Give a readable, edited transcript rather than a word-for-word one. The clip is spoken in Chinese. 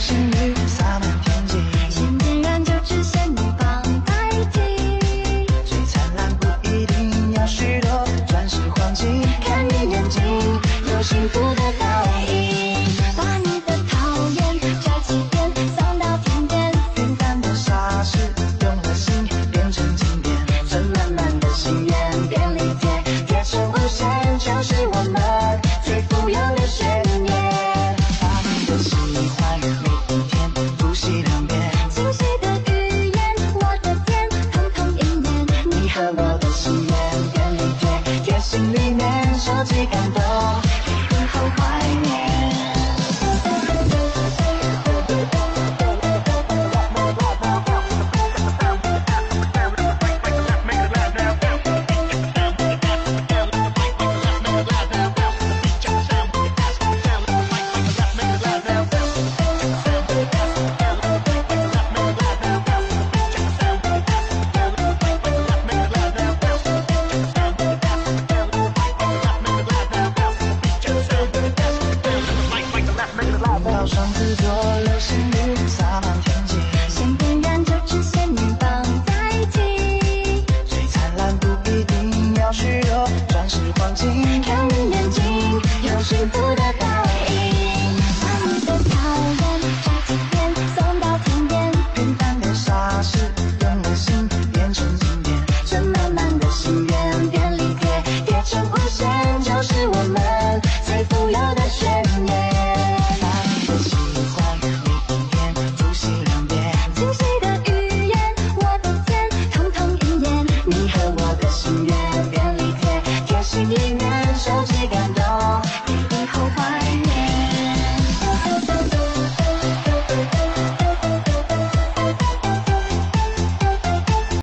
星雨洒满天际， 心点燃就只限你放代替。 最灿烂不一定要许多钻石黄金，看你眼睛有幸福的倒影， 把你的讨厌摘起点，送到天边。 平凡的傻事用了心变成经典，存满满的心愿便利贴，贴成无限，就是我们最富有的悬念。把你的喜欢每一天复习2遍， 清晰的语言，我的天，通通应验。 你和我的心愿便利贴，贴心里面收集感动，以后怀念。岛上制作流星雨